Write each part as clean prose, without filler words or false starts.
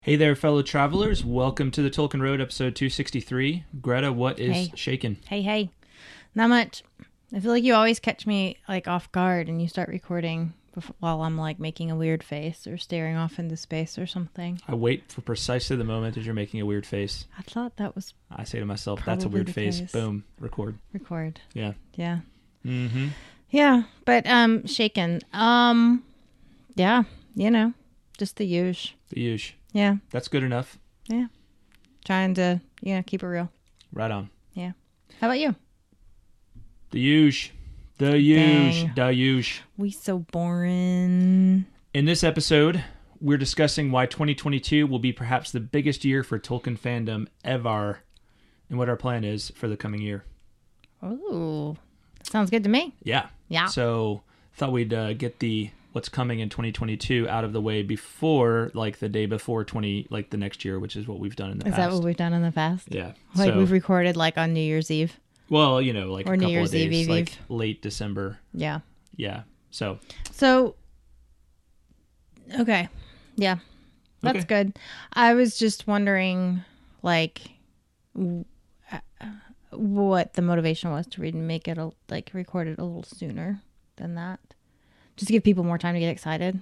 Hey there, fellow travelers. Welcome to the Tolkien Road, episode 263. Greta, what is Hey. shaking? Hey. Not much. I feel like you always catch me like off guard and you start recording while I'm like making a weird face or staring off into space or something. I wait for precisely the moment as you're making a weird face. I thought that was I say to myself, that's a Probably weird the face. case. Boom, record. record. Yeah. Yeah. Mm-hmm. Yeah. But shaken. Yeah, just the usual. The usual. Yeah. That's good enough. Yeah. Trying to, keep it real. Right on. Yeah. How about you? The usual. The usual. Dang. The usual. We so boring. In this episode, we're discussing why 2022 will be perhaps the biggest year for Tolkien fandom ever and what our plan is for the coming year. Oh, sounds good to me. Yeah. Yeah. So thought we'd get the what's coming in 2022 out of the way before, like the day before the next year, which is what we've done in the Is past. that what we've done in the past? Yeah. Like So, we've recorded like on New Year's Eve. like or a New couple Year's of days, Eve, like late December. Yeah. Yeah. So So, okay. Yeah. That's Okay. good. I was just wondering, like, what the motivation was to make it, record it a little sooner than that. Just to give people more time to get excited.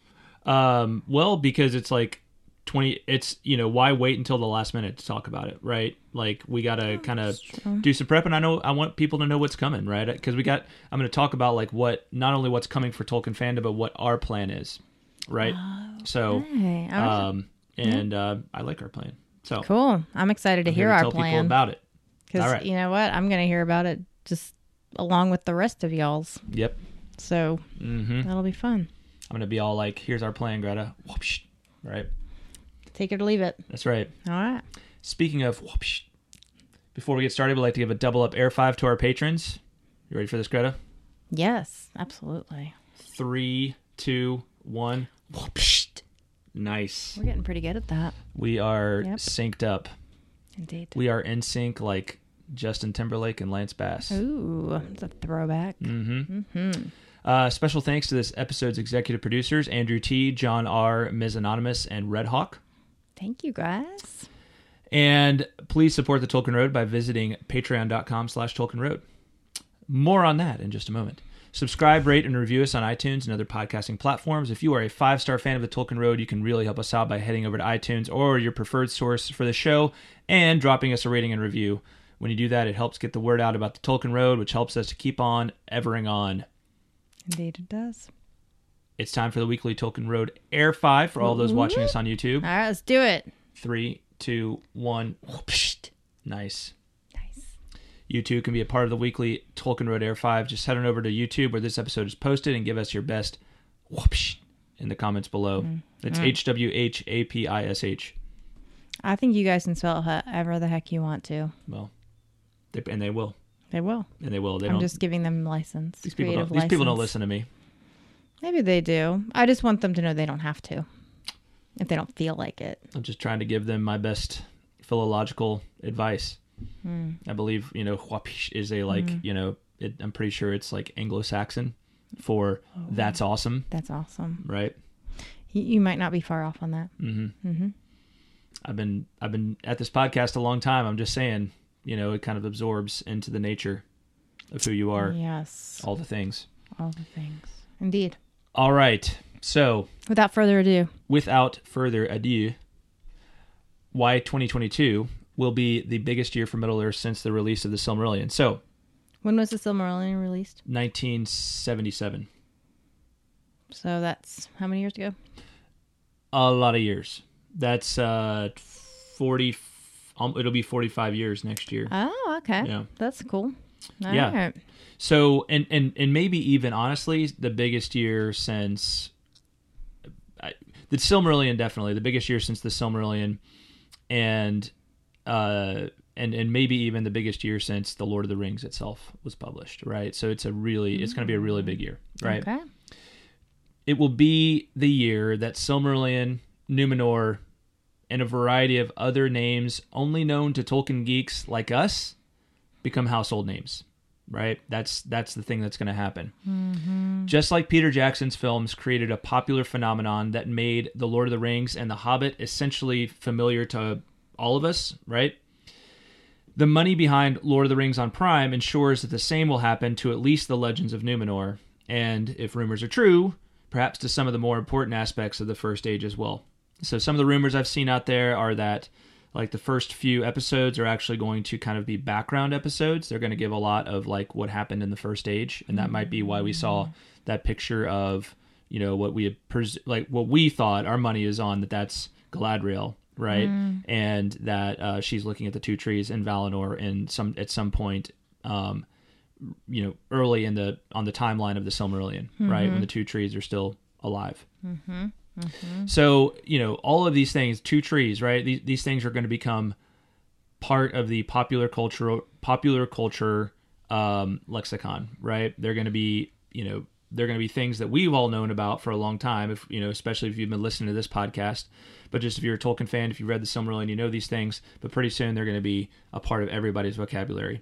well, because it's like 20, it's, why wait until the last minute to talk about it, right? Like we got to kind of true. do some prep, and I want people to know what's coming, right? Because I'm going to talk about like not only what's coming for Tolkien fandom, but what our plan is, right? So, Hey, all right. I like our plan. So Cool. I'm excited to I'm hear here to our tell people plan. about it. All Because right. you know what? I'm going to hear about it just along with the rest of y'all's. Yep. So Mm-hmm. that'll be fun. I'm going to be all like, here's our plan, Greta. Whoopsh. Right. Take it or leave it. That's right. All right. Speaking of whoopsh, before we get started, we'd like to give a double up Air 5 to our patrons. You ready for this, Greta? Yes, absolutely. 3, 2, 1. Whoopsh. Nice. We're getting pretty good at that. We are Yep. synced up. Indeed. We are in sync like Justin Timberlake and Lance Bass. Ooh, it's a throwback. Mm-hmm. Mm-hmm. Special thanks to this episode's executive producers, Andrew T., John R., Ms. Anonymous, and Red Hawk. Thank you, guys. And please support the Tolkien Road by visiting patreon.com/Tolkien Road. More on that in just a moment. Subscribe, rate, and review us on iTunes and other podcasting platforms. If you are a 5-star fan of the Tolkien Road, you can really help us out by heading over to iTunes or your preferred source for the show and dropping us a rating and review. When you do that, it helps get the word out about the Tolkien Road, which helps us to keep on evering on. Indeed, it does. It's time for the weekly Tolkien Road Air 5 for all those watching us on YouTube. All right, let's do it. 3, 2, 1. Whoopsh. Nice. Nice. You too can be a part of the weekly Tolkien Road Air 5. Just head on over to YouTube where this episode is posted and give us your best whoopsh in the comments below. It's HWHAPISH. I think you guys can spell it however the heck you want to. Well, and they will. They will. And they will. They I'm don't. just giving them license. These people creative don't. These people don't license. listen to me. Maybe they do. I just want them to know they don't have to. If they don't feel like it. I'm just trying to give them my best philological advice. I believe whoopsh is a I'm pretty sure it's like Anglo-Saxon for that's awesome, That's awesome. right? You might not be far off on that. Mm-hmm. Mm-hmm. I've been at this podcast a long time. I'm just saying, it kind of absorbs into the nature of who you are, Yes. all the things. All the things. Indeed. All right. So, Without further ado. without further ado, why 2022 will be the biggest year for Middle Earth since the release of the Silmarillion. So, When was the Silmarillion released? 1977. So that's how many years ago? A lot of years. That's 40. It'll be 45 years next year. Oh, okay. Yeah. That's cool. All Yeah. right. So, and maybe even honestly, the biggest year since the Silmarillion, definitely the biggest year since the Silmarillion, and maybe even the biggest year since the Lord of the Rings itself was published. Right. So it's going to be a really big year. Right. Okay. It will be the year that Silmarillion, Numenor, and a variety of other names only known to Tolkien geeks like us become household names. right? That's the thing that's going to happen. Just like Peter Jackson's films created a popular phenomenon that made The Lord of the Rings and The Hobbit essentially familiar to all of us, right? The money behind Lord of the Rings on Prime ensures that the same will happen to at least The Legends of Numenor, and if rumors are true, perhaps to some of the more important aspects of the First Age as well. So some of the rumors I've seen out there are that like the first few episodes are actually going to kind of be background episodes. They're going to give a lot of like what happened in the First Age, and that might be why we saw that picture of, you know, what we had what we thought our money is on, that's Galadriel, right? And that she's looking at the two trees in Valinor and at some point you know, early on the timeline of the Silmarillion, right, when the two trees are still alive. So, you know, all of these things, two trees, right? These things are going to become part of the popular culture lexicon, right? They're going to be, you know, they're going to be things that we've all known about for a long time, if you know, especially if you've been listening to this podcast. But just if you're a Tolkien fan, if you read the Silmarillion, you know these things. But pretty soon they're going to be a part of everybody's vocabulary.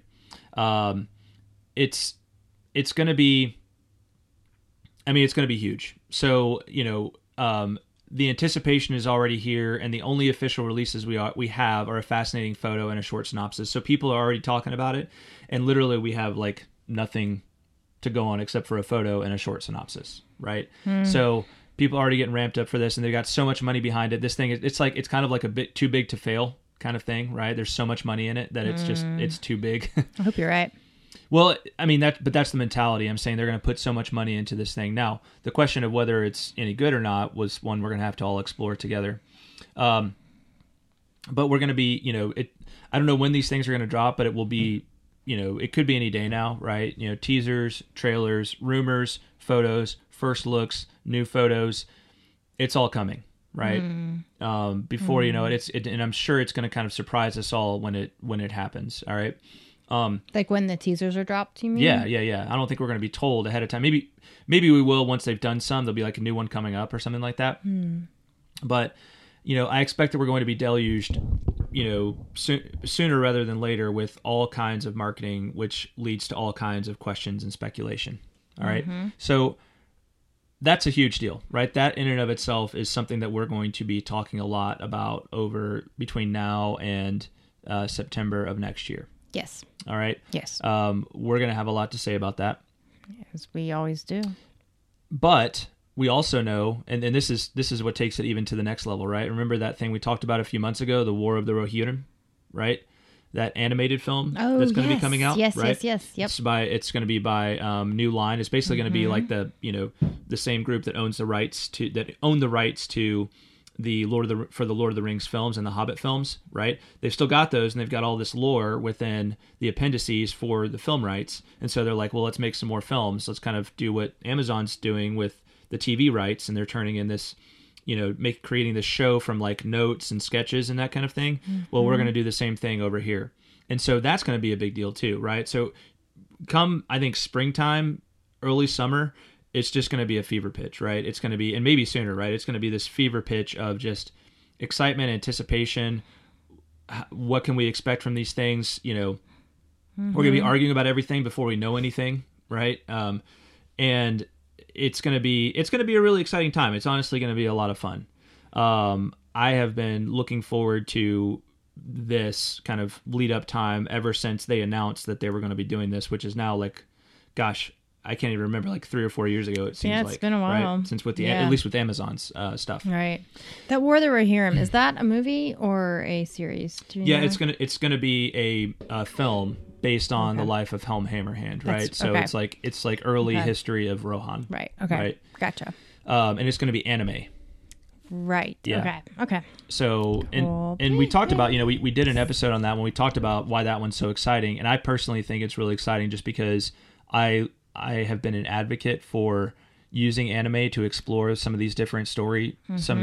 It's going to be, I mean, it's going to be huge. So, you know, the anticipation is already here, and the only official releases we have are a fascinating photo and a short synopsis. So people are already talking about it, and literally we have like nothing to go on except for a photo and a short synopsis, right? So people are already getting ramped up for this, and they've got so much money behind it. This thing, it's kind of like a bit too big to fail kind of thing, right? There's so much money in it that it's too big. I hope you're right. Well, I mean, but that's the mentality. I'm saying they're going to put so much money into this thing. Now, the question of whether it's any good or not was one we're going to have to all explore together. But we're going to be, you know, I don't know when these things are going to drop, but it will be, you know, it could be any day now, right? You know, teasers, trailers, rumors, photos, first looks, new photos. It's all coming, right? Before you know it, and I'm sure it's going to kind of surprise us all when it happens. All right. Like when the teasers are dropped, you mean? Yeah. I don't think we're going to be told ahead of time. Maybe we will once they've done some. There'll be like a new one coming up or something like that. But, you know, I expect that we're going to be deluged, you know, sooner rather than later with all kinds of marketing, which leads to all kinds of questions and speculation. All right. So that's a huge deal, right? That in and of itself is something that we're going to be talking a lot about between now and September of next year. Yes. All right. Yes. We're going to have a lot to say about that. As we always do. But we also know, and this is what takes it even to the next level, right? Remember that thing we talked about a few months ago, the War of the Rohirrim, right? That animated film that's going to be coming out, right? Yes. Yep. It's going to be by New Line. It's basically going to be like the same group that owns the rights to the Lord of the Rings films and the Hobbit films, right? They've still got those, and they've got all this lore within the appendices for the film rights. And so they're like, well, let's make some more films. Let's kind of do what Amazon's doing with the TV rights, and they're turning in this, you know, creating this show from like notes and sketches and that kind of thing. Well, we're going to do the same thing over here. And so that's going to be a big deal too, right? So come, I think, springtime, early summer, it's just going to be a fever pitch, right? It's going to be, and maybe sooner, right? It's going to be this fever pitch of just excitement, anticipation. What can we expect from these things? You know, we're going to be arguing about everything before we know anything, right? And it's going to be a really exciting time. It's honestly going to be a lot of fun. I have been looking forward to this kind of lead up time ever since they announced that they were going to be doing this, which is now like, gosh, I can't even remember, like 3 or 4 years ago. It seems like it's been a while. right? Since at least with Amazon's stuff. Right. That War of the Rohirrim, is that a movie or a series? Do you know? It's gonna be a film based on the life of Helm Hammerhand, right? So it's like early history of Rohan. Right. Okay. Right. Gotcha. And it's going to be anime. Right. Yeah. Okay. So and we talked about, you know, we did an episode on that when we talked about why that one's so exciting, and I personally think it's really exciting just because I have been an advocate for using anime to explore some of these different storylines.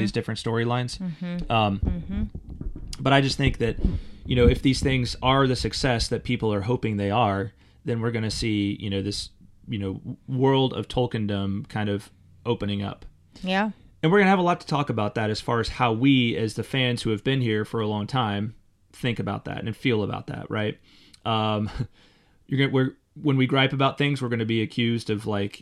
But I just think that, you know, if these things are the success that people are hoping they are, then we're going to see, you know, this, you know, world of Tolkiendom kind of opening up. Yeah. And we're going to have a lot to talk about that as far as how we, as the fans who have been here for a long time, think about that and feel about that, right? when we gripe about things, we're going to be accused of like,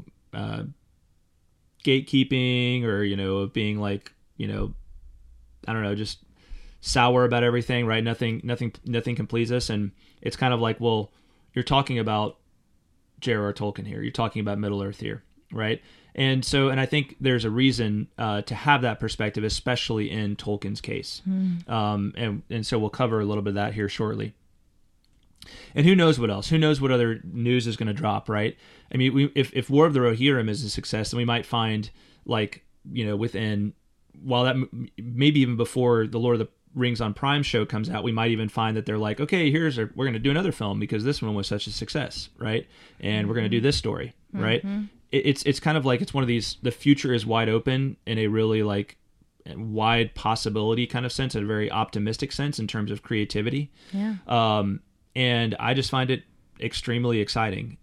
gatekeeping, or, of being like, I don't know, just sour about everything, right? Nothing can please us. And it's kind of like, well, you're talking about J.R.R. Tolkien here. You're talking about Middle Earth here, right? And I think there's a reason to have that perspective, especially in Tolkien's case. And so we'll cover a little bit of that here shortly. And who knows what else? Who knows what other news is going to drop, right? I mean, if War of the Rohirrim is a success, then we might find, like, within, while that maybe even before the Lord of the Rings on Prime show comes out, we might even find that they're like, okay, we're going to do another film because this one was such a success, right? And we're going to do this story, right? It's kind of like, it's one of these, the future is wide open in a really like wide possibility kind of sense, in a very optimistic sense in terms of creativity. Yeah. And I just find it extremely exciting.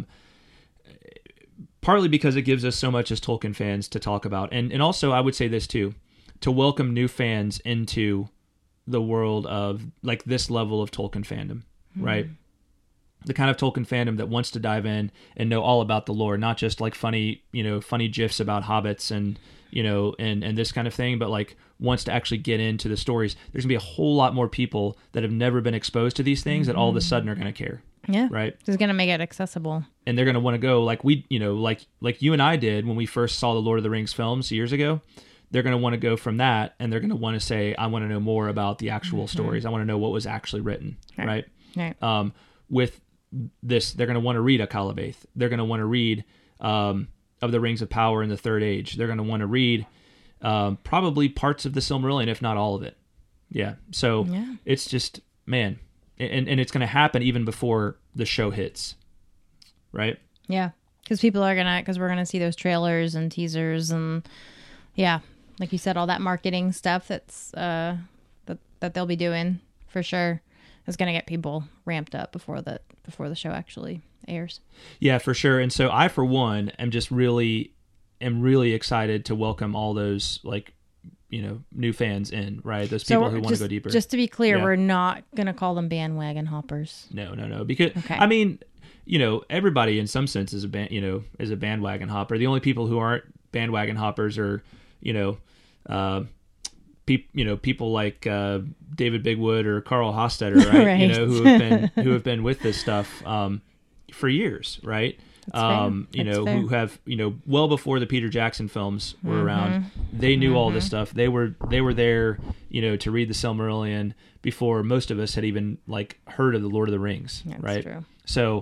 Partly because it gives us so much as Tolkien fans to talk about. And also, I would say this too, to welcome new fans into the world of like this level of Tolkien fandom, right? The kind of Tolkien fandom that wants to dive in and know all about the lore, not just like funny GIFs about hobbits and this kind of thing, but like wants to actually get into the stories. There's gonna be a whole lot more people that have never been exposed to these things that all of a sudden are gonna care. Yeah. Right. It's going to make it accessible. And they're going to want to go like we, like you and I did when we first saw the Lord of the Rings films years ago. They're going to want to go from that, and they're going to want to say, I want to know more about the actual stories. I want to know what was actually written. Right. With this, they're going to want to read Akalabaith. They're going to want to read of the Rings of Power in the Third Age. They're going to want to read probably parts of the Silmarillion, if not all of it. Yeah. So it's just, man. And it's going to happen even before the show hits, right? Yeah, because we're going to see those trailers and teasers and, yeah, like you said, all that marketing stuff that's that they'll be doing for sure is going to get people ramped up before the show actually airs. Yeah, for sure. And so I, for one, am really excited to welcome all those like, new fans in, right? Those people who want to go deeper. Just to be clear, we're not going to call them bandwagon hoppers. No. Because, I mean, everybody in some sense is a bandwagon hopper. The only people who aren't bandwagon hoppers are, people like David Bigwood or Carl Hostetter, right? Right. who have been with this stuff for years, right? Who have, well before the Peter Jackson films were around, they knew all this stuff. They were there, to read the Silmarillion before most of us had even like heard of the Lord of the Rings. That's right. True. So,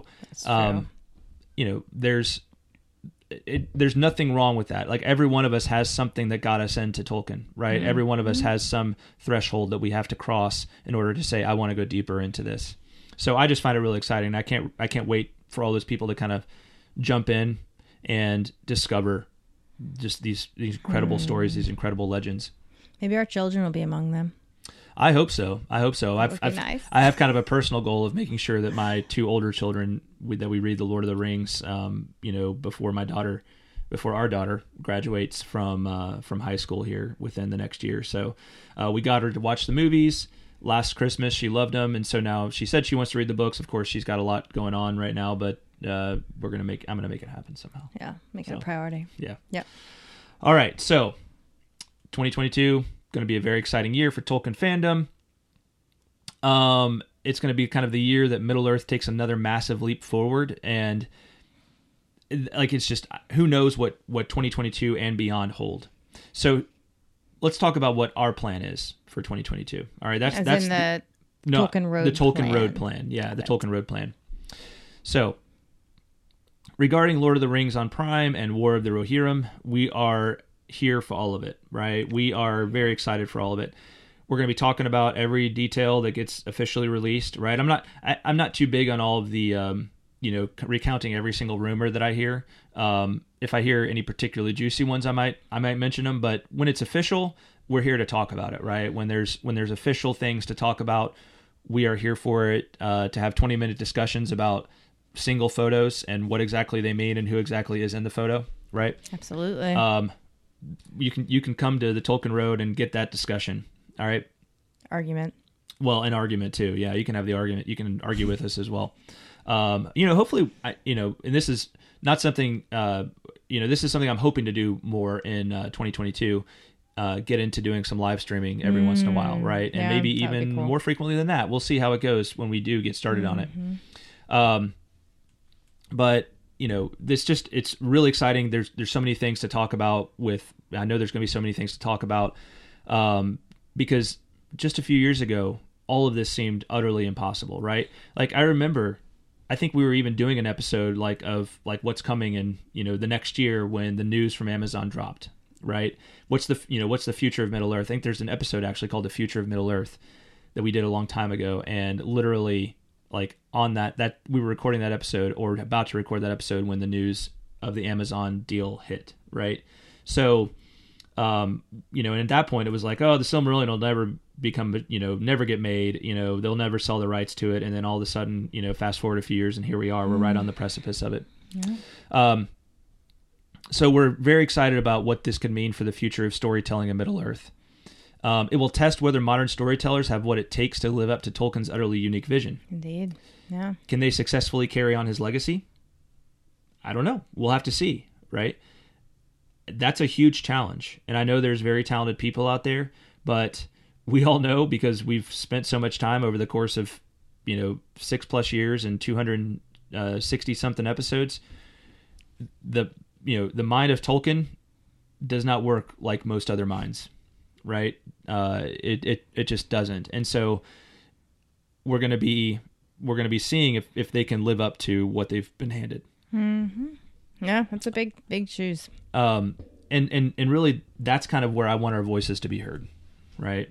there's nothing wrong with that. Like every one of us has something that got us into Tolkien, right? Every one of us has some threshold that we have to cross in order to say, I want to go deeper into this. So I just find it really exciting. I can't wait for all those people to kind of jump in and discover just these incredible stories, these incredible legends. Maybe our children will be among them. I hope so. That would be nice. I have kind of a personal goal of making sure that my two older children, that we read the Lord of the Rings, before our daughter graduates from high school here within the next year. So we got her to watch the movies last Christmas. She loved them, and so now she said she wants to read the books. Of course, she's got a lot going on right now, but I'm gonna make it happen somehow. Yeah, make it a priority. Yeah. Yeah. All right, so 2022 going to be a very exciting year for Tolkien fandom. It's going to be kind of the year that Middle Earth takes another massive leap forward, and like it's just who knows what 2022 and beyond hold. So let's talk about what our plan is for 2022. All right, that's in the Tolkien Road. The Tolkien plan. Road plan. Yeah, the Tolkien Road plan. So, regarding Lord of the Rings on Prime and War of the Rohirrim, we are here for all of it, right? We are very excited for all of it. We're going to be talking about every detail that gets officially released, right? I'm not too big on all of the, recounting every single rumor that I hear. If I hear any particularly juicy ones, I might mention them. But when it's official, we're here to talk about it, right? When there's official things to talk about, we are here for it. To have 20-minute discussions about single photos and what exactly they mean and who exactly is in the photo, right? Absolutely. You can come to the Tolkien Road and get that discussion. All right. Argument. Well, an argument too. Yeah, you can have the argument. You can argue with us as well. Hopefully, and this is not something, this is something I'm hoping to do more in 2022. Get into doing some live streaming every once in a while, right? And maybe even cool. more frequently than that. We'll see how it goes when we do get started on it. But it's really exciting. There's so many things to talk about I know there's going to be so many things to talk about, because just a few years ago, all of this seemed utterly impossible, right? Like I remember, I think we were even doing an episode of what's coming in, the next year when the news from Amazon dropped, right? What's the future of Middle Earth? I think there's an episode actually called The Future of Middle Earth that we did a long time ago, and literally on that we were recording that episode or about to record that episode when the news of the Amazon deal hit, right? So, and at that point it was like, oh, the Silmarillion will never become, never get made, they'll never sell the rights to it. And then all of a sudden, fast forward a few years and here we are, we're right on the precipice of it. Yeah. So we're very excited about what this could mean for the future of storytelling in Middle Earth. It will test whether modern storytellers have what it takes to live up to Tolkien's utterly unique vision. Indeed. Yeah. Can they successfully carry on his legacy? I don't know. We'll have to see, right? That's a huge challenge. And I know there's very talented people out there, but we all know, because we've spent so much time over the course of, 6+ years and 260 something episodes, the mind of Tolkien does not work like most other minds, right? It just doesn't. And so we're going to be seeing if they can live up to what they've been handed. Mm-hmm. Yeah, that's a big shoes. And really that's kind of where I want our voices to be heard, right?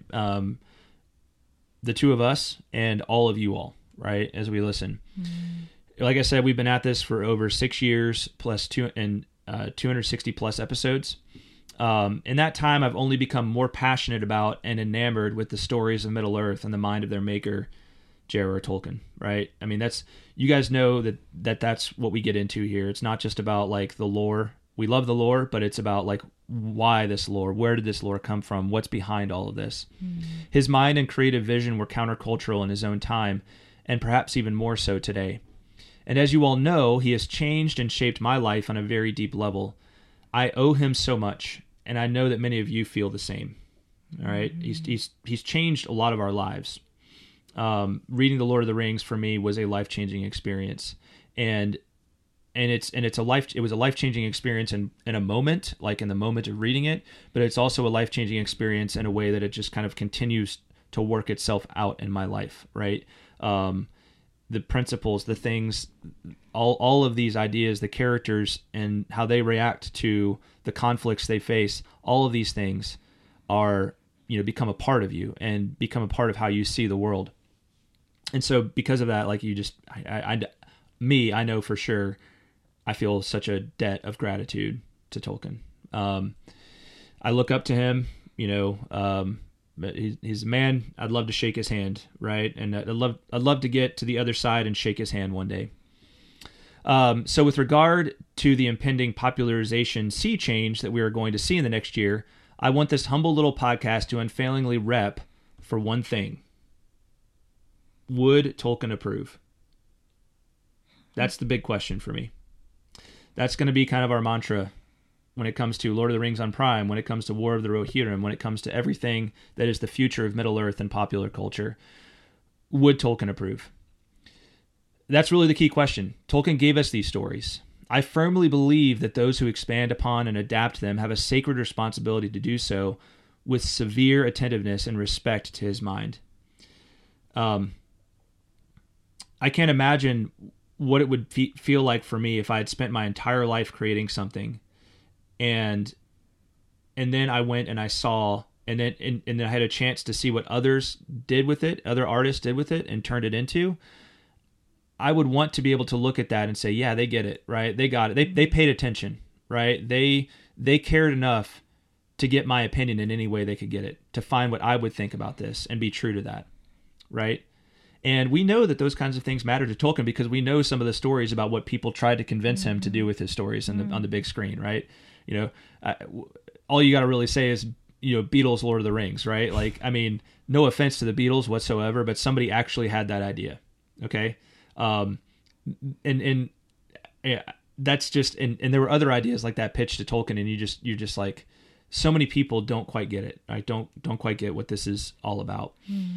The two of us and all of you all, right? As we listen. Like I said, we've been at this for over 6 years plus 260 plus episodes. In that time, I've only become more passionate about and enamored with the stories of Middle Earth and the mind of their maker, J.R.R. Tolkien, right? I mean, you guys know that's what we get into here. It's not just about the lore. We love the lore, but it's about why this lore? Where did this lore come from? What's behind all of this? His mind and creative vision were countercultural in his own time, and perhaps even more so today. And as you all know, he has changed and shaped my life on a very deep level. I owe him so much, and I know that many of you feel the same. All right, he's changed a lot of our lives. Reading the Lord of the Rings for me was a life-changing experience, and it was a life-changing experience in a moment, in the moment of reading it, but it's also a life-changing experience in a way that it just kind of continues to work itself out in my life, right? The principles, the things, all of these ideas, the characters and how they react to the conflicts they face, all of these things are, become a part of you and become a part of how you see the world. And so because of that, I know for sure, I feel such a debt of gratitude to Tolkien. I look up to him, he's a man. I'd love to shake his hand, right? And I'd love to get to the other side and shake his hand one day. So with regard to the impending popularization sea change that we are going to see in the next year, I want this humble little podcast to unfailingly rep for one thing. Would Tolkien approve? That's the big question for me. That's going to be kind of our mantra when it comes to Lord of the Rings on Prime, when it comes to War of the Rohirrim, when it comes to everything that is the future of Middle Earth and popular culture. Would Tolkien approve? That's really the key question. Tolkien gave us these stories. I firmly believe that those who expand upon and adapt them have a sacred responsibility to do so with severe attentiveness and respect to his mind. I can't imagine what it would feel like for me if I had spent my entire life creating something, and then I went and I saw, and then I had a chance to see what others did with it, other artists did with it, and turned it into. I would want to be able to look at that and say, yeah, they get it, right? They got it. They paid attention, right? They cared enough to get my opinion in any way they could get it, to find what I would think about this and be true to that, right? And we know that those kinds of things matter to Tolkien because we know some of the stories about what people tried to convince him to do with his stories on the big screen, right? All you got to really say is, Beatles, Lord of the Rings, right? No offense to the Beatles whatsoever, but somebody actually had that idea, okay? and yeah, that's just, and there were other ideas like that pitched to Tolkien, and you're just like, so many people don't quite get it. Right? Don't quite get what this is all about.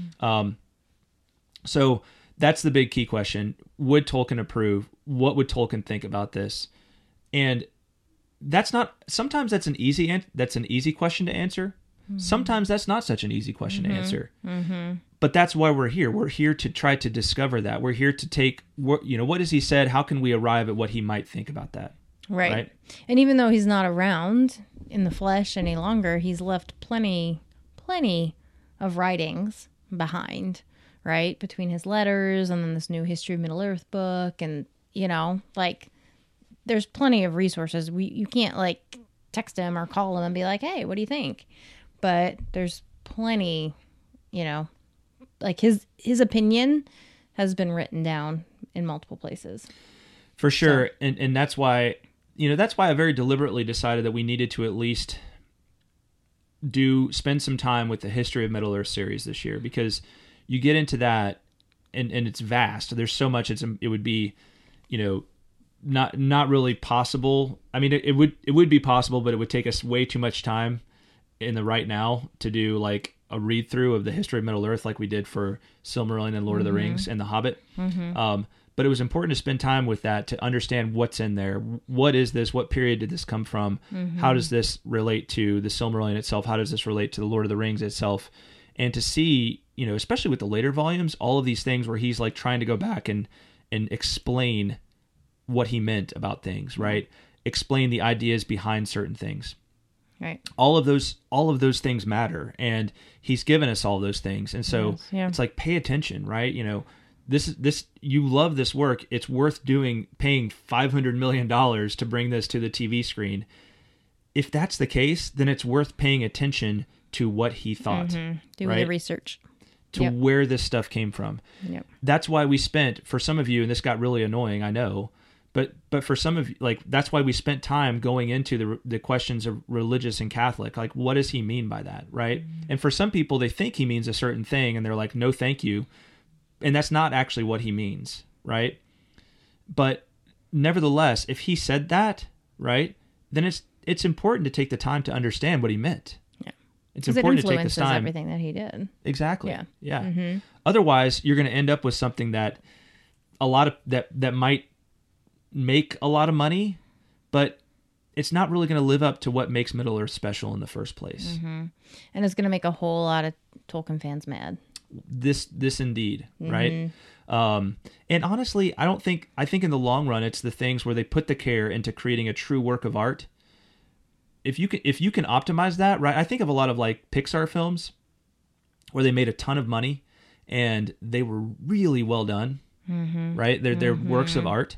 So that's the big key question. Would Tolkien approve? What would Tolkien think about this? And sometimes that's an easy question to answer. Sometimes that's not such an easy question to answer. But that's why we're here. We're here to try to discover that. We're here to take, what has he said? How can we arrive at what he might think about that? Right. And even though he's not around in the flesh any longer, he's left plenty of writings behind, right? Between his letters and then this new History of Middle-earth book, and, there's plenty of resources. You can't, text him or call him and be like, hey, what do you think? But there's plenty, his opinion has been written down in multiple places. For sure. So. And that's why, I very deliberately decided that we needed to at least spend some time with the History of Middle-earth series this year, because you get into that and it's vast. There's so much, it would be, not really possible. I mean, it would be possible, but it would take us way too much time in the right now to do a read through of the History of Middle-earth like we did for Silmarillion and Lord of the Rings and The Hobbit. But it was important to spend time with that to understand what's in there. What is this? What period did this come from? How does this relate to the Silmarillion itself? How does this relate to the Lord of the Rings itself? And to see, especially with the later volumes, all of these things where he's trying to go back and explain what he meant about things, right? Explain the ideas behind certain things. Right. All of those things matter, and he's given us all those things. And so it's pay attention, right? This you love this work. It's worth paying $500 million to bring this to the TV screen. If that's the case, then it's worth paying attention to what he thought. Doing right? the research. To where this stuff came from. Yep. That's why we spent, for some of you, and this got really annoying, I know, but for some of you, that's why we spent time going into the questions of religious and Catholic. What does he mean by that, right? And for some people, they think he means a certain thing, and they're like, no, thank you. And that's not actually what he means, right? But nevertheless, if he said that, right, then it's important to take the time to understand what he meant. Yeah. It's important to take this time. Everything that he did. Exactly. Yeah. Mm-hmm. Otherwise, you're going to end up with something that that might make a lot of money, but it's not really going to live up to what makes Middle-earth special in the first place. And it's going to make a whole lot of Tolkien fans mad. This indeed, right? And honestly, I think in the long run, it's the things where they put the care into creating a true work of art. If you can optimize that, right? I think of a lot of Pixar films where they made a ton of money and they were really well done, right? They're works of art.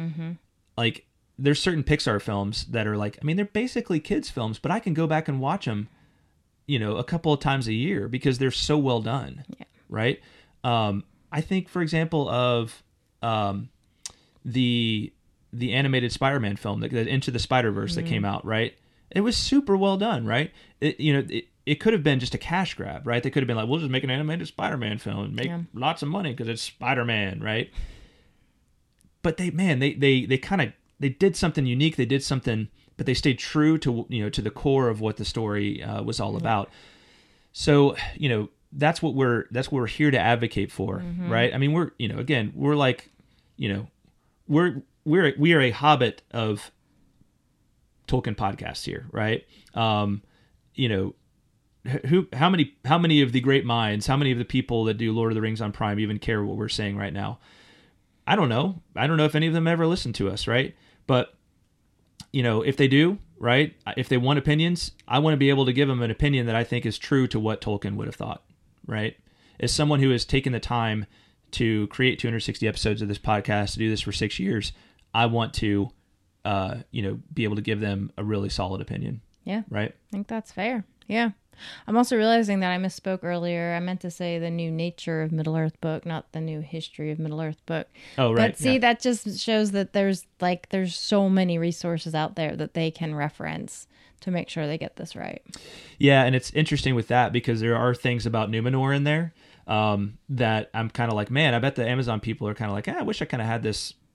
There's certain Pixar films that are they're basically kids films, but I can go back and watch them, a couple of times a year because they're so well done, right? I think, for example, of the animated Spider-Man film, the Into the Spider-Verse that came out, right? It was super well done, right? It could have been just a cash grab, right? They could have been we'll just make an animated Spider-Man film and make lots of money because it's Spider-Man, right? But they did something unique. They did something, but they stayed true to the core of what the story was all about. So that's what we're here to advocate for, right? I mean, we are a Hobbit of Tolkien podcasts here, right? How many of the great minds, how many of the people that do Lord of the Rings on Prime even care what we're saying right now? I don't know if any of them ever listen to us, right? But if they do, right? If they want opinions, I want to be able to give them an opinion that I think is true to what Tolkien would have thought, right? As someone who has taken the time to create 260 episodes of this podcast, to do this for 6 years, I want to, be able to give them a really solid opinion. Yeah. Right? I think that's fair. Yeah. I'm also realizing that I misspoke earlier. I meant to say the new Nature of Middle-earth book, not the new History of Middle-earth book. Oh, right. But see, that just shows that there's so many resources out there that they can reference to make sure they get this right. Yeah, and it's interesting with that because there are things about Numenor in there that I'm kind of man, I bet the Amazon people are kind of I wish I kind of had this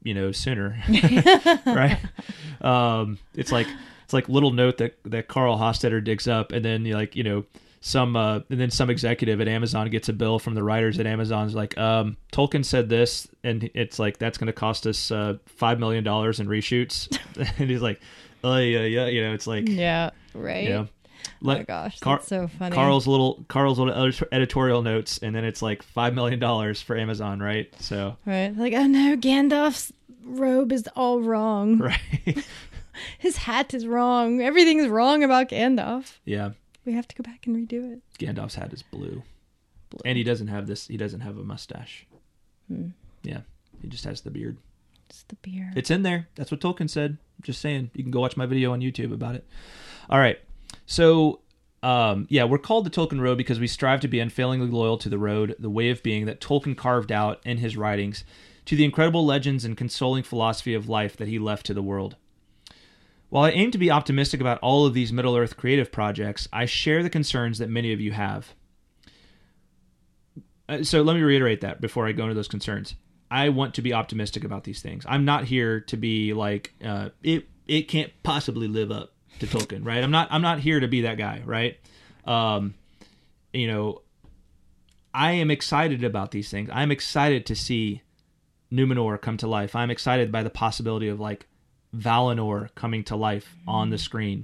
sooner, right? It's like little note that Carl Hostetter digs up, and then some executive at Amazon gets a bill from the writers at Amazon's like, Tolkien said this, and it's like, that's going to cost us $5 million in reshoots, and he's like, oh yeah, it's like, yeah, right. Oh my gosh, that's so funny. Carl's little editorial notes, and then it's like $5 million for Amazon, right? So right, like, oh no, Gandalf's robe is all wrong. Right. His hat is wrong. Everything's wrong about Gandalf. Yeah. We have to go back and redo it. Gandalf's hat is blue. And he doesn't have this. He doesn't have a mustache. Yeah, he just has the beard. It's the beard. It's in there. That's what Tolkien said. Just saying. You can go watch my video on YouTube about it. All right. So, we're called the Tolkien Road because we strive to be unfailingly loyal to the road, the way of being that Tolkien carved out in his writings, to the incredible legends and consoling philosophy of life that he left to the world. While I aim to be optimistic about all of these Middle-earth creative projects, I share the concerns that many of you have. So let me reiterate that before I go into those concerns. I want to be optimistic about these things. I'm not here to be like, it can't possibly live up to Tolkien, right? I'm not here to be that guy, right? I am excited about these things. I'm excited to see Numenor come to life. I'm excited by the possibility of like Valinor coming to life on the screen.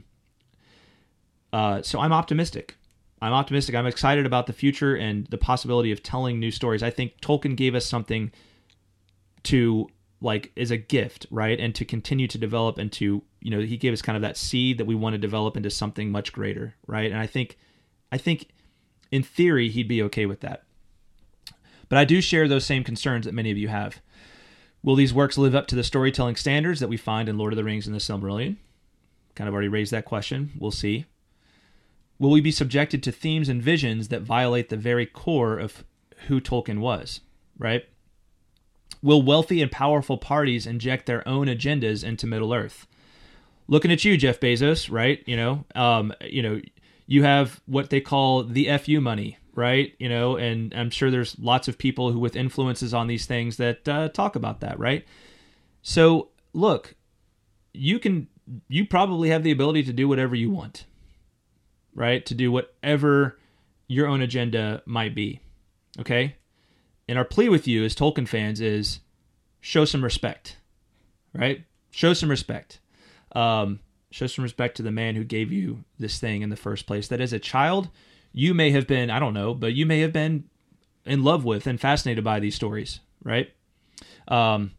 So I'm optimistic. I'm excited about the future and the possibility of telling new stories. I think Tolkien gave us something to like as a gift, right? And to continue to develop and to, he gave us kind of that seed that we want to develop into something much greater, right? And I think in theory he'd be okay with that. But I do share those same concerns that many of you have. Will these works live up to the storytelling standards that we find in Lord of the Rings and the Silmarillion? Kind of already raised that question. We'll see. Will we be subjected to themes and visions that violate the very core of who Tolkien was, right? Will wealthy and powerful parties inject their own agendas into Middle-earth? Looking at you, Jeff Bezos, right? You have what they call the FU money, right? And I'm sure there's lots of people who with influences on these things that talk about that, right? So look, you probably have the ability to do whatever you want, right? To do whatever your own agenda might be, okay? And our plea with you as Tolkien fans is show some respect, right? Show some respect. Show some respect to the man who gave you this thing in the first place. That as a child, you may have been, I don't know, but you may have been in love with and fascinated by these stories, right? I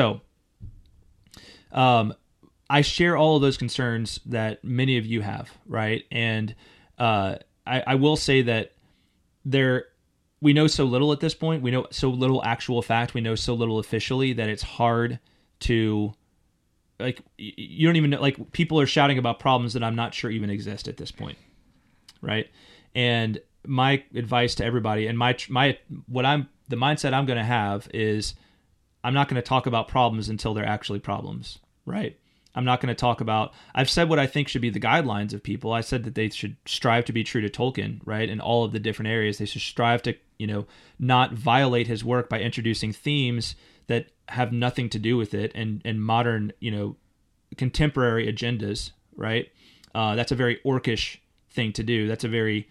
share all of those concerns that many of you have, right? And I will say that we know so little at this point. We know so little actual fact. We know so little officially that it's hard to, like, you don't even know, like, people are shouting about problems that I'm not sure even exist at this point, right? And my advice to everybody, and the mindset I'm going to have is I'm not going to talk about problems until they're actually problems, right? I'm not going to talk about, I've said what I think should be the guidelines of people. I said that they should strive to be true to Tolkien, right? In all of the different areas, they should strive to, not violate his work by introducing themes that have nothing to do with it and modern, contemporary agendas, right? That's a very orcish thing to do. That's a very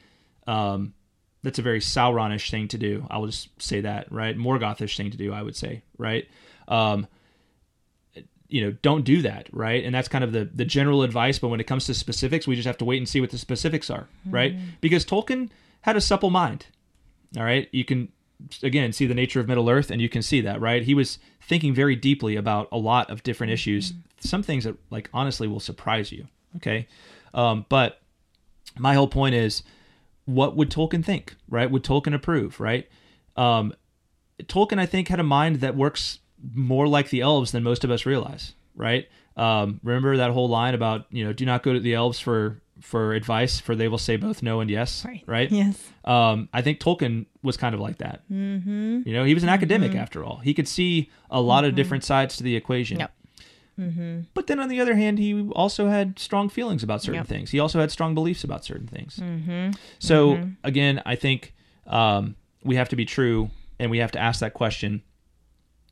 Sauronish thing to do. I will just say that, right? Morgothish thing to do, I would say, right? Don't do that, right? And that's kind of the general advice, but when it comes to specifics, we just have to wait and see what the specifics are, right? Because Tolkien had a supple mind, all right? You can, again, see the nature of Middle-earth, and you can see that, right? He was thinking very deeply about a lot of different issues, some things that, like, honestly will surprise you, okay? But my whole point is, what would Tolkien think, right? Would Tolkien approve, right? Tolkien, I think, had a mind that works more like the elves than most of us realize, right? Remember that whole line about, do not go to the elves for advice, for they will say both no and yes, right? Yes. I think Tolkien was kind of like that. Mm-hmm. He was an academic after all. He could see a lot of different sides to the equation. Yep. Mm-hmm. But then on the other hand, he also had strong feelings about certain things. He also had strong beliefs about certain things. Mm-hmm. So again, I think we have to be true, and we have to ask that question.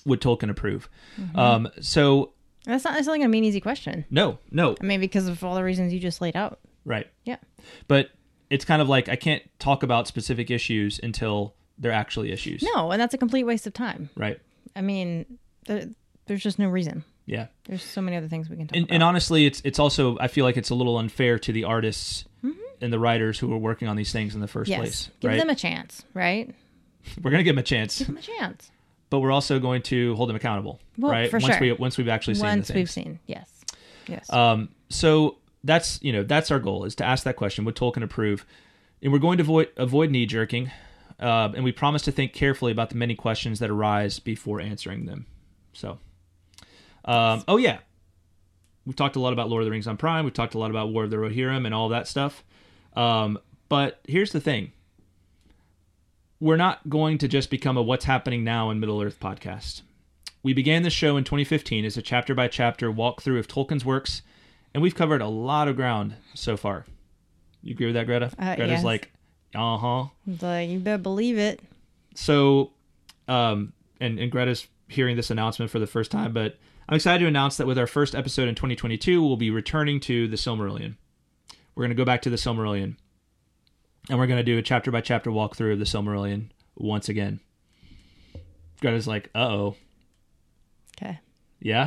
would Tolkien approve? So That's not necessarily going to be an easy question. no, I mean, because of all the reasons you just laid out. right. Yeah. But it's kind of like I can't talk about specific issues until they're actually issues. No, and that's a complete waste of time. Right. I mean, there's just no reason. Yeah. There's so many other things we can talk And, about. and honestly, it's also, I feel like it's a little unfair to the artists and the writers who are working on these things in the first place. Give Right? them a chance, right? We're going to give them a chance, Give them a chance. but we're also going to hold them accountable. Well, right? for once sure. Once we've actually seen the Once things. we've seen, yes. So that's our goal, is to ask that question: would Tolkien approve? And we're going to avoid knee jerking, and we promise to think carefully about the many questions that arise before answering them. So, oh yeah, we've talked a lot about Lord of the Rings on Prime. We've talked a lot about War of the Rohirrim and all that stuff. But here's the thing: we're not going to just become a "What's Happening Now" in Middle Earth podcast. We began this show in 2015 as a chapter-by-chapter walkthrough of Tolkien's works, and we've covered a lot of ground so far. You agree with that, Greta? Greta's yes. like, uh-huh. It's like, you better believe it. So, and Greta's hearing this announcement for the first time, but I'm excited to announce that with our first episode in 2022, we'll be returning to the Silmarillion. We're going to go back to the Silmarillion, and we're going to do a chapter-by-chapter walkthrough of the Silmarillion once again. Greta's like, uh-oh. Okay. Yeah?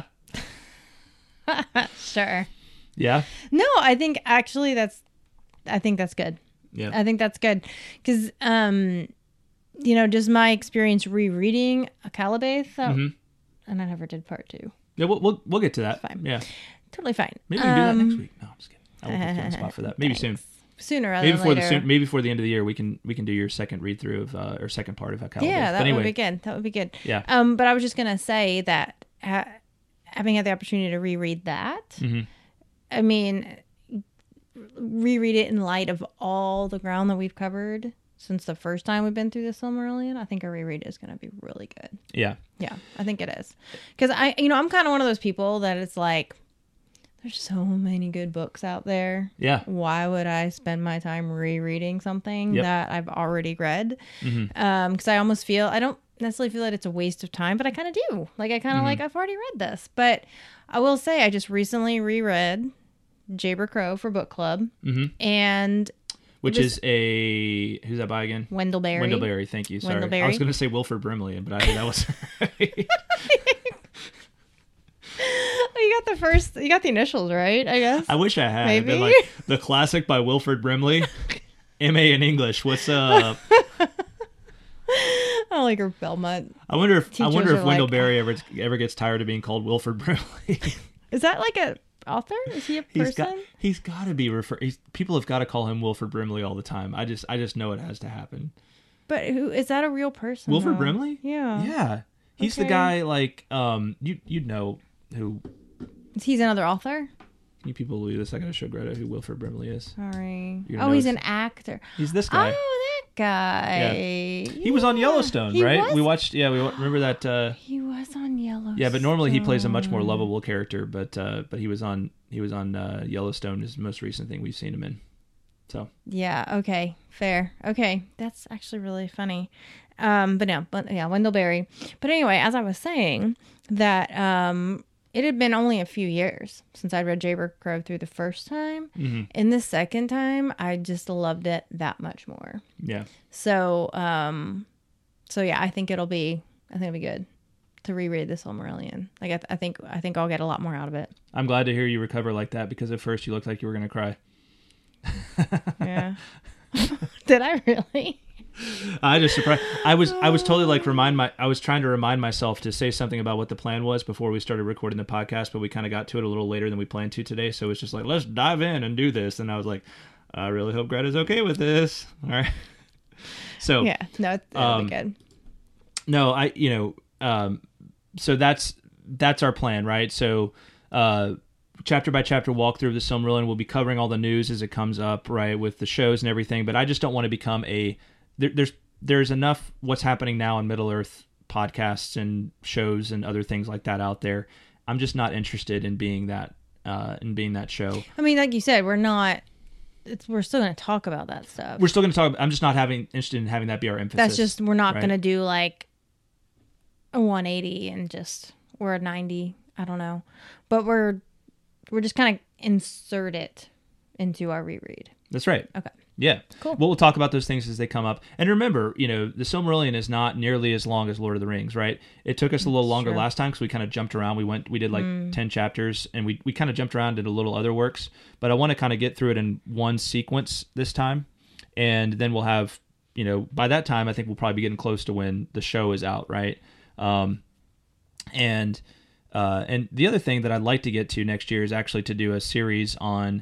Sure. Yeah? No, I think actually that's good. Yeah. I think that's good because, just my experience rereading Calabath, and I never did part 2. Yeah, we'll get to that. Fine. Yeah. Totally fine. Maybe we can do that next week. No, I'm just kidding. I will put you on the spot for that. Maybe soon. Sooner rather Maybe than before later. maybe before the end of the year, we can do your second read through of or second part of Calabath. Yeah, that But anyway, would be good. That would be good. Yeah. But I was just gonna say that having had the opportunity to reread that, I mean, reread it in light of all the ground that we've covered since the first time we've been through the Silmarillion, I think a reread is going to be really good. Yeah. Yeah, I think it is. Because I'm kind of one of those people that it's like, there's so many good books out there. Yeah. Why would I spend my time rereading something that I've already read? Because I almost feel, I don't necessarily feel that it's a waste of time, but I kind of do. Like, I kind of like, I've already read this. But I will say, I just recently reread Jayber Crow for book club. And Which is who's that by again? Wendell Berry. Wendell Berry, thank you. Sorry. Wendell Berry. I was going to say Wilford Brimley, but I think that was right. You got the initials right, I guess. I wish I had. Maybe. Been like, the classic by Wilford Brimley. M.A. in English. What's up? I like her Belmont. I wonder if Teachers are Wendell like, Berry ever gets tired of being called Wilford Brimley. Is that like a author? Is he a person? He's got to be people have got to call him Wilford Brimley all the time. I just know it has to happen. But who is that? A real person? Wilford though? Brimley? Yeah. Yeah. He's the Okay. guy like you'd know who. He's another author. You people believe this? I gotta show Greta who Wilford Brimley is. Sorry. You're gonna Oh, he's notice. an actor. He's this guy. Oh, that guy. He was on Yellowstone, He right? was? We watched. Yeah, we remember that. He was on Yellowstone. Yeah, but normally he plays a much more lovable character. But he was on Yellowstone, is the most recent thing we've seen him in. So Yeah. Okay. Fair. Okay. That's actually really funny. But yeah, Wendell Berry. But anyway, as I was saying, that it had been only a few years since I read Jayber Crow through the first time. And the second time, I just loved it that much more. yeah, So yeah, I think it'll be good to reread the Silmarillion. Like I think I'll get a lot more out of it. I'm glad to hear you recover like that, because at first you looked like you were gonna cry. Yeah. Did I really? I just surprised. I was totally like I was trying to remind myself to say something about what the plan was before we started recording the podcast, but we kind of got to it a little later than we planned to today. So it's just like, let's dive in and do this. And I was like, I really hope Greta's okay with this. All right. So Yeah. No, that'll be good. No, so that's our plan, right? So, chapter by chapter walkthrough of the Silmarillion, we'll be covering all the news as it comes up, right, with the shows and everything. But I just don't want to become there's enough What's Happening Now in Middle Earth podcasts and shows and other things like that out there. I'm just not interested in being that show. I mean, like you said, we're still going to talk about that stuff. We're still going to talk. I'm just not interested in having that be our emphasis. That's just, we're not right? going to do like, a 180 and just we're a 90. I don't know, but we're just kind of insert it into our reread. That's right. Okay. Yeah. Cool. We'll talk about those things as they come up. And remember, the Silmarillion is not nearly as long as Lord of the Rings, right? It took us a little longer last time because we kind of jumped around. We did like 10 chapters, and we kind of jumped around, did a little other works. But I want to kind of get through it in one sequence this time. And then we'll have, by that time, I think we'll probably be getting close to when the show is out, right? And the other thing that I'd like to get to next year is actually to do a series on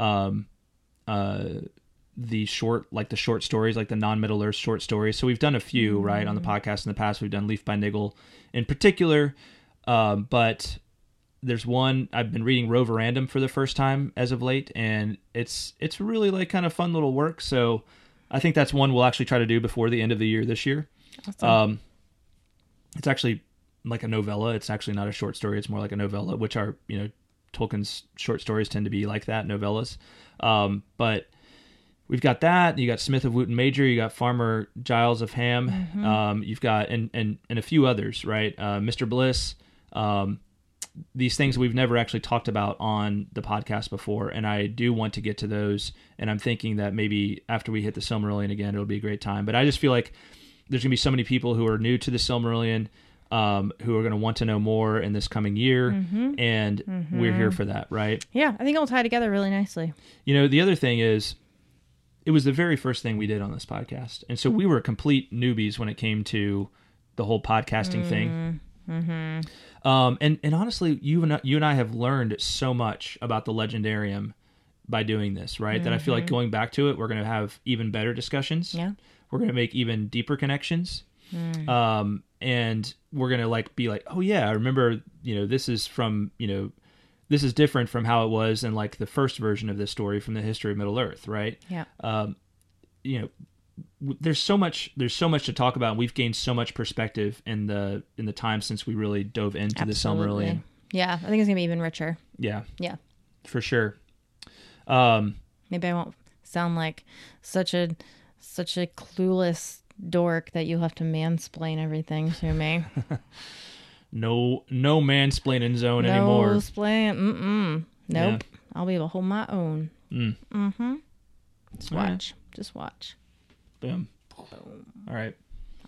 the short stories, like the non-Middle Earth short stories. So we've done a few, right, on the podcast in the past. We've done Leaf by Niggle in particular, but there's one I've been reading Roverandom for the first time as of late, and it's really like kind of fun little work. So I think that's one we'll actually try to do before the end of the year this year. Awesome. It's actually like a novella. It's actually not a short story. It's more like a novella, which are, Tolkien's short stories tend to be like that, novellas. But we've got that. You got Smith of Wootton Major. You got Farmer Giles of Ham. You've got and a few others, right? Mr. Bliss. These things we've never actually talked about on the podcast before, and I do want to get to those. And I'm thinking that maybe after we hit the Silmarillion again, it'll be a great time. But I just feel like there's gonna be so many people who are new to the Silmarillion, who are going to want to know more in this coming year, and we're here for that, right? Yeah, I think it'll tie together really nicely. The other thing is, it was the very first thing we did on this podcast, and so we were complete newbies when it came to the whole podcasting thing. And honestly, you and I have learned so much about the Legendarium by doing this, right? That I feel like going back to it, we're going to have even better discussions. Yeah, we're going to make even deeper connections. And we're going to be like, oh yeah, I remember, this is from, this is different from how it was in like the first version of this story from the history of Middle Earth. Right. Yeah. There's so much to talk about. And we've gained so much perspective in the time since we really dove into the Silmarillion. Yeah. I think it's going to be even richer. Yeah. Yeah. For sure. Maybe I won't sound like such a clueless dork that you'll have to mansplain everything to me. No mansplaining zone anymore. No splain. Nope. Yeah. I'll be able to hold my own. Just watch. Right. Just watch. Boom. All right.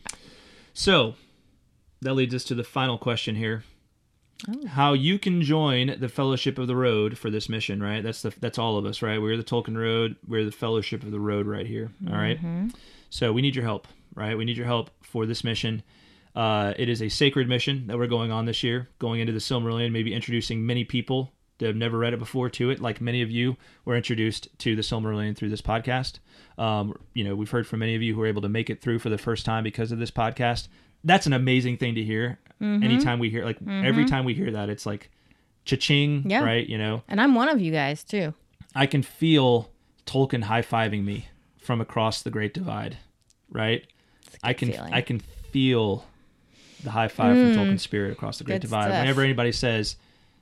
So that leads us to the final question here. Oh. How you can join the Fellowship of the Road for this mission, right? That's all of us, right? We're the Tolkien Road. We're the Fellowship of the Road right here. All right. So we need your help, right? We need your help for this mission. It is a sacred mission that we're going on this year, going into the Silmarillion, maybe introducing many people that have never read it before to it, like many of you were introduced to the Silmarillion through this podcast. We've heard from many of you who were able to make it through for the first time because of this podcast. That's an amazing thing to hear. Anytime we hear, every time we hear that, it's like cha-ching, right? And I'm one of you guys too. I can feel Tolkien high-fiving me from across the Great Divide, right? I can feel the high five from Tolkien's spirit across the Great Divide. Stuff. Whenever anybody says,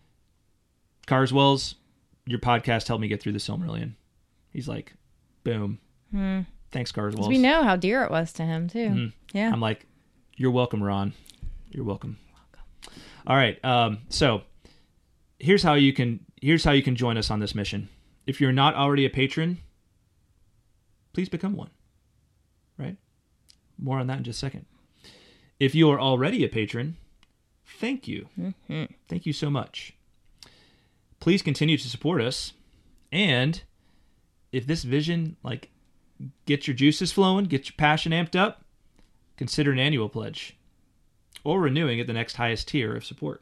Carswells, your podcast helped me get through the Silmarillion, he's like, boom. Thanks, Carswells. We know how dear it was to him too. Yeah. I'm like, you're welcome, Ron. You're welcome. All right. So here's how you can join us on this mission. If you're not already a patron, please become one. Right? More on that in just a second. If you are already a patron, thank you. Thank you so much. Please continue to support us. And if this vision gets your juices flowing, get your passion amped up, consider an annual pledge or renewing at the next highest tier of support.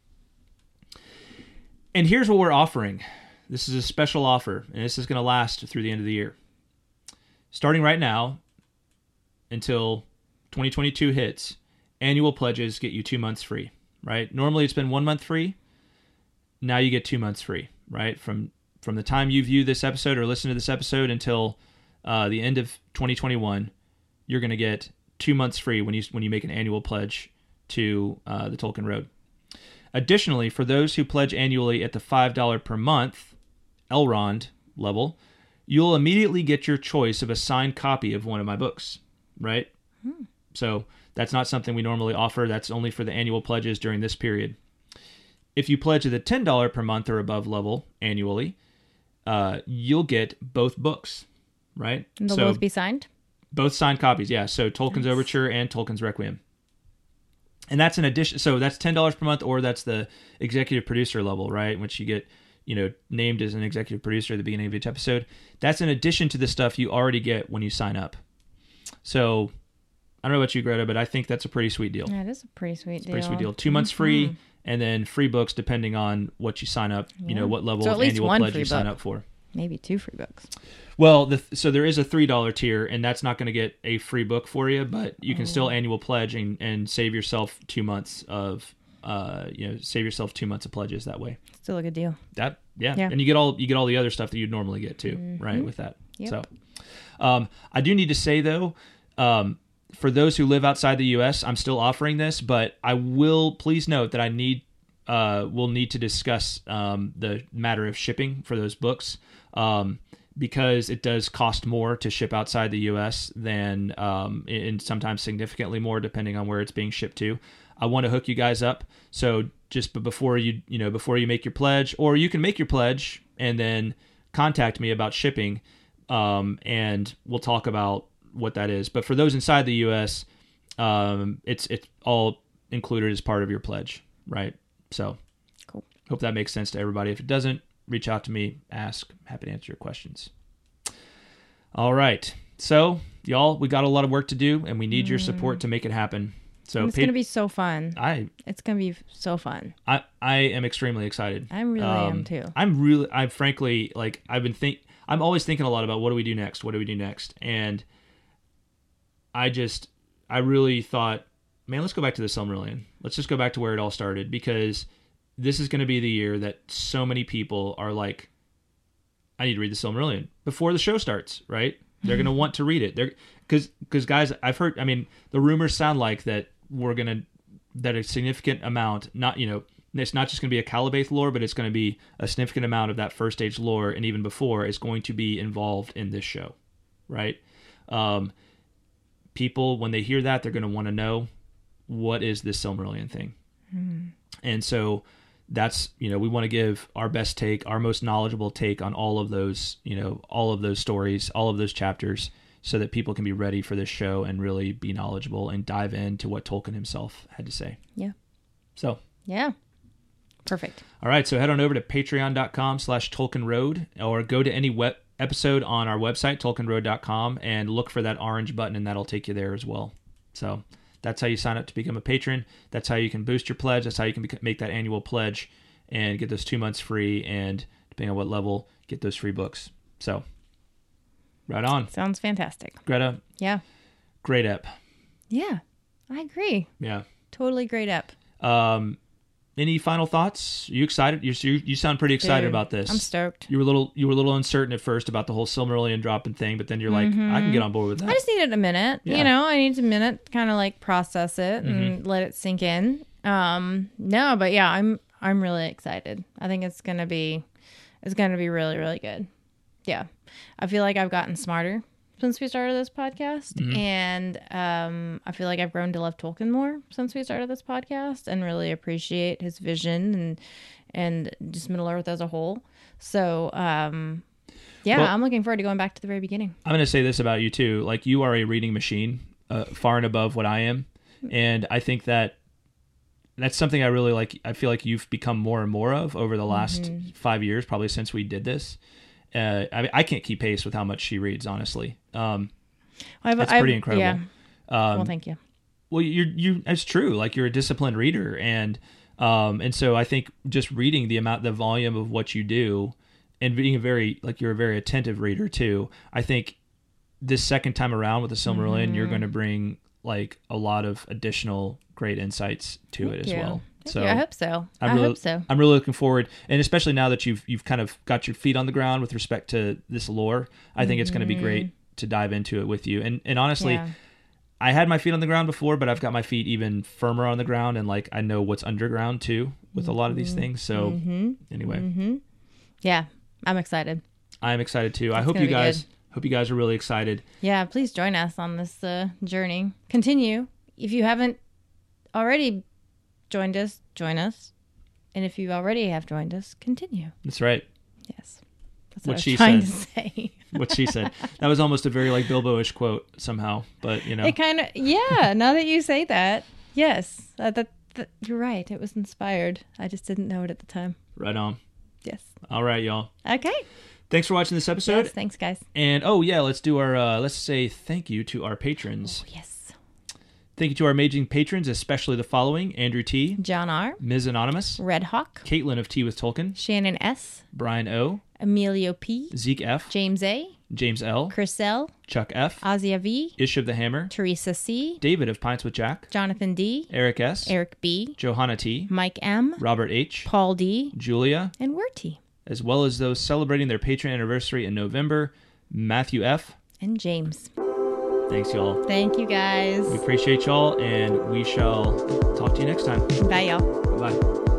And here's what we're offering. This is a special offer, and this is going to last through the end of the year. Starting right now until 2022 hits, annual pledges get you 2 months free, right? Normally it's been 1 month free. Now you get 2 months free, right? From the time you view this episode or listen to this episode until the end of 2021, you're going to get 2 months free when you make an annual pledge to the Tolkien Road. Additionally, for those who pledge annually at the $5 per month Elrond level, you'll immediately get your choice of a signed copy of one of my books, right? So that's not something we normally offer. That's only for the annual pledges during this period. If you pledge at the $10 per month or above level annually, you'll get both books, right? And they'll so both be signed? both signed copies, yeah. So Tolkien's Overture and Tolkien's Requiem. And that's an addition. So that's $10 per month, or that's the executive producer level, right? Which you get, named as an executive producer at the beginning of each episode. That's in addition to the stuff you already get when you sign up. So I don't know about you, Greta, but I think that's a pretty sweet deal. Yeah, it is a pretty sweet deal. Pretty sweet deal. 2 months free, and then free books depending on what you sign up. What level So at of least annual one pledge free you sign book. up for. Maybe 2 free books. Well, so there is a $3 tier, and that's not going to get a free book for you, but you can still annual pledge and save yourself 2 months of, save yourself 2 months of pledges that way. Still a good deal. Yeah. Yeah. And you get all the other stuff that you'd normally get too, right? With that. Yep. So, I do need to say though, for those who live outside the U.S., I'm still offering this, but I will please note that we'll need to discuss the matter of shipping for those books. Because it does cost more to ship outside the U.S. than, and sometimes significantly more depending on where it's being shipped to. I want to hook you guys up. So before you make your pledge, or you can make your pledge and then contact me about shipping, and we'll talk about what that is. But for those inside the U.S., it's all included as part of your pledge, right? So, cool. Hope that makes sense to everybody. If it doesn't, reach out to me, ask. I'm happy to answer your questions. All right. So, y'all, we got a lot of work to do, and we need your support to make it happen. So It's going to be so fun. It's going to be so fun. I am extremely excited. I really am too. I'm frankly, I'm always thinking a lot about what do we do next? And I really thought, man, let's go back to the Silmarillion. Let's just go back to where it all started, because this is going to be the year that so many people are like, I need to read the Silmarillion before the show starts, right? They're going to want to read it. Because guys, I've heard, the rumors sound like that that a significant amount, it's not just going to be a Calabaith lore, but it's going to be a significant amount of that first age lore, and even before, is going to be involved in this show, right? People, when they hear that, they're going to want to know, what is this Silmarillion thing? And so that's, we want to give our best take, our most knowledgeable take on all of those stories, all of those chapters, so that people can be ready for this show and really be knowledgeable and dive into what Tolkien himself had to say. Yeah. So. Yeah. Perfect. All right. So head on over to patreon.com/TolkienRoad, or go to any episode on our website, tolkienroad.com, and look for that orange button, and that'll take you there as well. So that's how you sign up to become a patron. That's how you can boost your pledge. That's how you can make that annual pledge and get those 2 months free, and depending on what level, get those free books. So, right on. Sounds fantastic. Greta. Yeah. Great ep. Yeah, I agree. Yeah. Totally great ep. Any final thoughts? Are you excited? You sound pretty excited about this. I'm stoked. You were a little uncertain at first about the whole Silmarillion dropping thing, but then you're like, I can get on board with that. I just needed a minute. Yeah. I need a minute to kind of like process it and let it sink in. No, but yeah, I'm really excited. I think it's gonna be really, really good. Yeah, I feel like I've gotten smarter since we started this podcast, and I feel like I've grown to love Tolkien more since we started this podcast, and really appreciate his vision and just Middle Earth as a whole. So I'm looking forward to going back to the very beginning. I'm going to say this about you too. Like, you are a reading machine, far and above what I am, and I think that's something I really like. I feel like you've become more and more of over the last 5 years, probably since we did this. I can't keep pace with how much she reads, honestly. It's pretty incredible. Yeah. Well, thank you. Well, it's true. Like, you're a disciplined reader, and so I think just reading the volume of what you do, and being you're a very attentive reader too. I think this second time around with the Silmarillion, you're going to bring like a lot of additional great insights to it as well. So I hope so. I hope so. I'm really looking forward, and especially now that you've kind of got your feet on the ground with respect to this lore, I think it's going to be great to dive into it with you. And honestly, I had my feet on the ground before, but I've got my feet even firmer on the ground, and like I know what's underground too with a lot of these things. So anyway, yeah, I'm excited. I'm excited too. I hope you guys Hope you guys are really excited. Yeah, please join us on this journey. Continue. If you haven't already joined us, join us. And if you already have joined us, continue. That's right. Yes. That's what I was she trying said. to say. What she said. That was almost a very like Bilbo-ish quote somehow, but you know. It kind of, yeah, now that you say that, yes. You're right. It was inspired. I just didn't know it at the time. Right on. Yes. All right, y'all. Okay. Thanks for watching this episode. Yes, thanks, guys. And oh yeah, let's do our let's say thank you to our patrons. Oh, yes. Thank you to our amazing patrons, especially the following: Andrew T, John R, Ms. Anonymous, Red Hawk, Caitlin of Tea with Tolkien, Shannon S, Brian O, Emilio P, Zeke F, James A, James L, Chris L, Chuck F, Ozzy V, Ish of the Hammer, Teresa C, David of Pints with Jack, Jonathan D, Eric S, Eric B, Johanna T, Mike M, Robert H, Paul D, Julia, and Werty, as well as those celebrating their Patreon anniversary in November, Matthew F. and James. Thanks, y'all. Thank you, guys. We appreciate y'all, and we shall talk to you next time. Bye, y'all. Bye-bye.